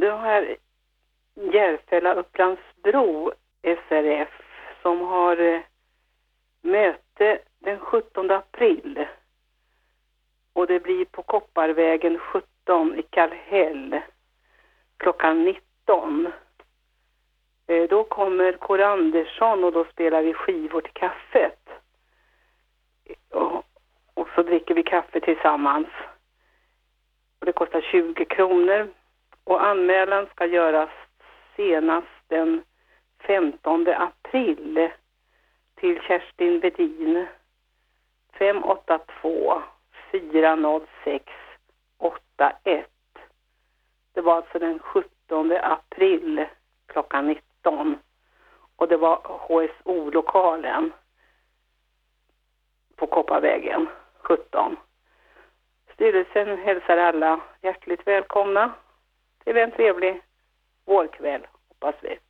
det här Järfälla Upplandsbro SRF som har möte den 17 april. Och det blir på Kopparvägen 17 i Kallhäll klockan 19. Då kommer Kåre Andersson och då spelar vi skivor till kaffet. Och så dricker vi kaffe tillsammans. Och det kostar 20 kronor. Och anmälan ska göras senast den 15 april till Kerstin Vedin 582 406 81. Det var alltså den 17 april klockan 19. Och det var HSO-lokalen på Kopparvägen 17. Styrelsen hälsar alla hjärtligt välkomna till en trevlig vårkväll, hoppas vi.